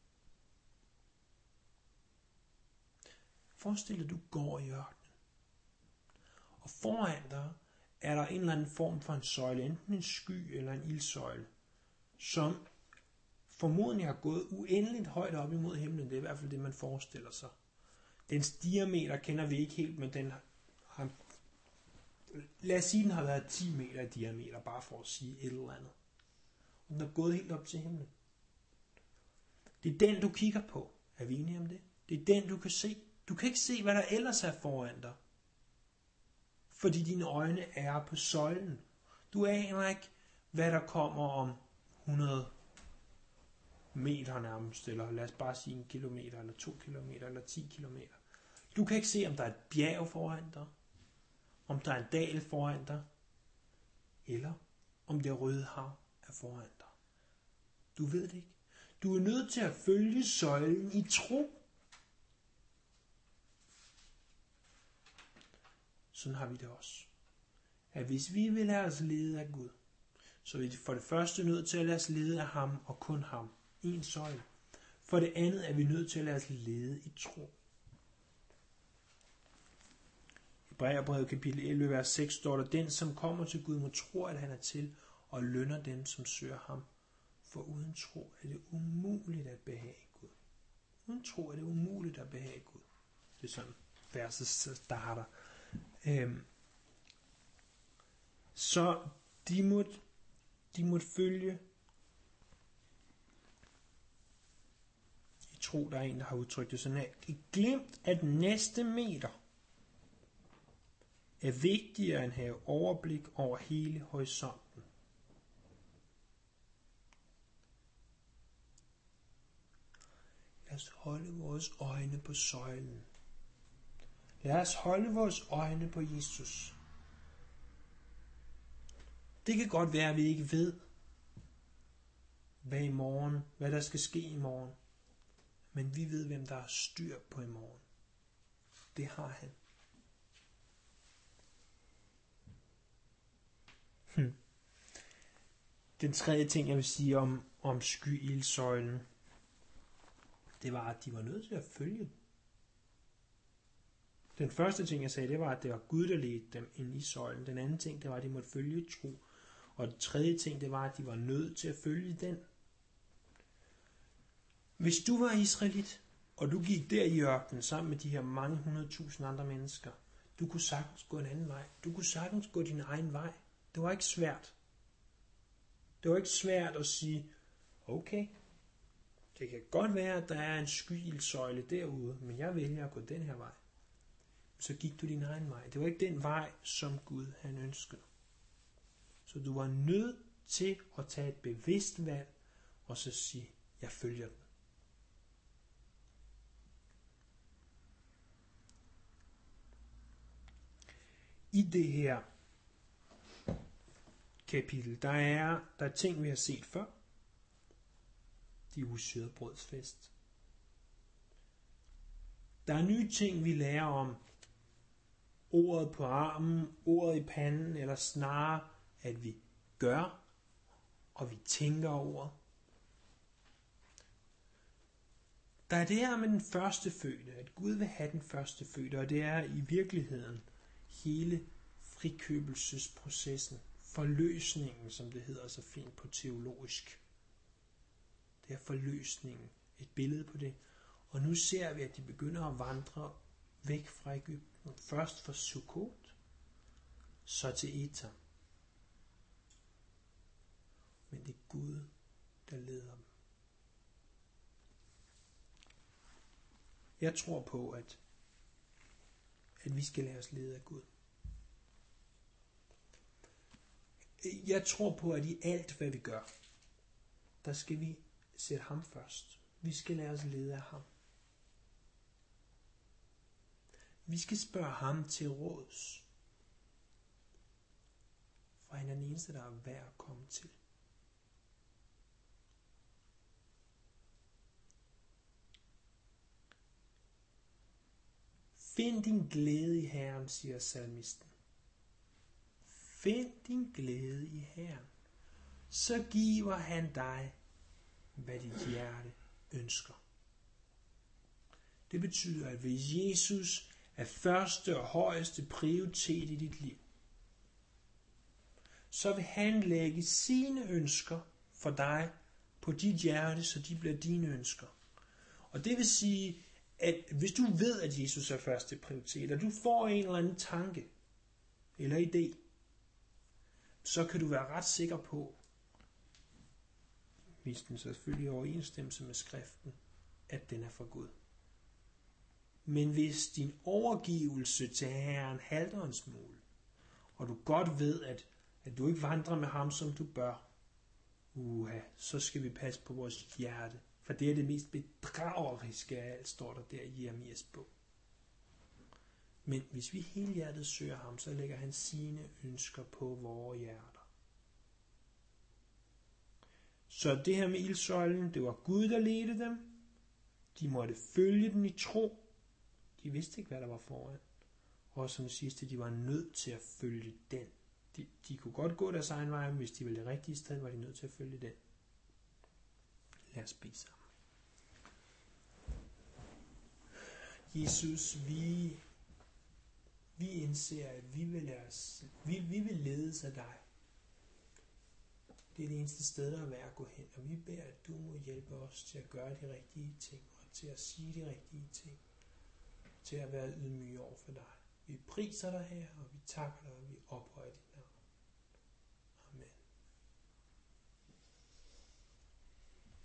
Forestil dig, at du går i ørkenen. Og foran dig er der en eller anden form for en søjle, enten en sky eller en ildsøjle, som formodentlig har gået uendeligt højt op imod himlen. Det er i hvert fald det, man forestiller sig. Dens diameter kender vi ikke helt, men den har, lad os sige, den har været 10 meter i diameter, bare for at sige et eller andet. Og den er gået helt op til himlen. Det er den, du kigger på. Er vi enige om det? Det er den, du kan se. Du kan ikke se, hvad der ellers er foran dig. Fordi dine øjne er på søjlen. Du aner ikke, hvad der kommer om 100 meter nærmest, eller lad os bare sige 1 kilometer, eller 2 kilometer, eller 10 kilometer. Du kan ikke se, om der er et bjerg foran dig, om der er en dal foran dig, eller om det røde hav er foran dig. Du ved det ikke. Du er nødt til at følge søjlen i tro. Sådan har vi det også. At hvis vi vil lade os lede af Gud, så er vi for det første nødt til at lade os lede af ham og kun ham. En søjle. For det andet er vi nødt til at lade os lede i tro. I Hebræerbrevet kapitel 11, vers 6 står der, den som kommer til Gud må tro, at han er til, og lønner dem, som søger ham. For uden tro er det umuligt at behage Gud. Uden tro er det umuligt at behage Gud. Det er sådan, verset starter. Så de måtte følge i tro. Der er en, der har udtrykt det sådan her. Glemt at næste meter er vigtigere end at have overblik over hele horisonten. Lad os holde vores øjne på søjlen. Lad os holde vores øjne på Jesus. Det kan godt være, at vi ikke ved, hvad der skal ske i morgen. Men vi ved, hvem der har styr på i morgen. Det har han. Den tredje ting, jeg vil sige om skyildsøjlen, det var, at de var nødt til at følge den. Den første ting, jeg sagde, det var, at det var Gud, der ledte dem ind i søjlen. Den anden ting, det var, at de måtte følge tro. Og den tredje ting, det var, at de var nødt til at følge den. Hvis du var israelit, og du gik der i ørkenen sammen med de her mange 100.000 andre mennesker, du kunne sagtens gå en anden vej. Du kunne sagtens gå din egen vej. Det var ikke svært. Det var ikke svært at sige, okay, det kan godt være, at der er en skyildsøjle derude, men jeg vælger at gå den her vej. Så gik du din egen vej. Det var ikke den vej, som Gud han ønskede. Så du var nødt til at tage et bevidst valg, og så sige, jeg følger den. I det her kapitel, der er ting, vi har set før. De usyrede brødsfest. Der er nye ting, vi lærer om ordet på armen, ordet i panden, eller snarere, at vi gør, og vi tænker over. Der er det her med den første fødte, at Gud vil have den første fødte, og det er i virkeligheden hele frikøbelsesprocessen, forløsningen, som det hedder så fint på teologisk. Det er forløsningen, et billede på det. Og nu ser vi, at de begynder at vandre væk fra Egypten. Først fra Sukkot, så til Etam. Men det er Gud, der leder dem. Jeg tror på, at vi skal lade os lede af Gud. Jeg tror på, at i alt, hvad vi gør, der skal vi sætte ham først. Vi skal lade os lede af ham. Vi skal spørge ham til råds. For han er den eneste, der er værd at komme til. Find din glæde i Herren, siger salmisten. Find din glæde i Herren. Så giver han dig, hvad dit hjerte ønsker. Det betyder, at hvis Jesus er første og højeste prioritet i dit liv, så vil han lægge sine ønsker for dig på dit hjerte, så de bliver dine ønsker. Og det vil sige, at hvis du ved, at Jesus er første prioritet, og du får en eller anden tanke eller idé, så kan du være ret sikker på, hvis den selvfølgelig i overensstemmelse med skriften, at den er fra Gud. Men hvis din overgivelse til Herren halter en smule, og du godt ved, at du ikke vandrer med ham, som du bør, så skal vi passe på vores hjerte. For det er det mest bedrageriske af alt, står der der i Jeremias bog. Men hvis vi helhjertet søger ham, så lægger han sine ønsker på vores hjerter. Så det her med ildsøjlen, det var Gud, der ledte dem. De måtte følge den i tro. De vidste ikke, hvad der var foran. Og som sidste, de var nødt til at følge den. De kunne godt gå deres egen vej, men hvis de ville det rigtige sted, var de nødt til at følge den. Lad os bede sammen. Jesus, vi indser, at vi vil ledes af dig. Det er det eneste sted, der er værd at gå hen, og vi beder, at du må hjælpe os til at gøre de rigtige ting, og til at sige de rigtige ting, til at være ydmyge over for dig. Vi priser dig her, og vi takker dig, og vi ophøjer dit navn.